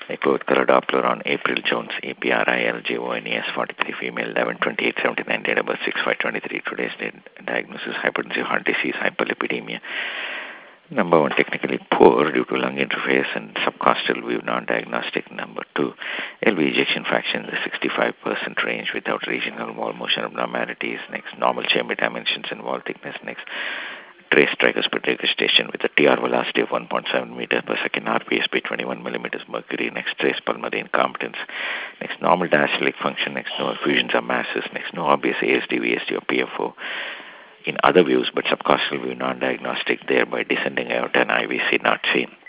Echo with color Doppler on April Jones, APRILJONES, 43 female, 11/28/79, date of birth 6/5/23. Today's diagnosis: hypertensive heart disease, hyperlipidemia. Number one, technically poor due to lung interface and subcostal view, non-diagnostic. Number two, LV ejection fraction in the 65% range without regional wall motion abnormalities. Next, normal chamber dimensions and wall thickness. Next, trace tricuspid registration with a TR velocity of 1.7 meters per second, RPSP 21 millimeters mercury. Next, trace pulmonary incompetence. Next, normal diastolic function. Next, no effusions or masses. Next, no obvious ASD, VSD or PFO in other views, but subcostal view non-diagnostic, thereby descending aorta and IVC not seen.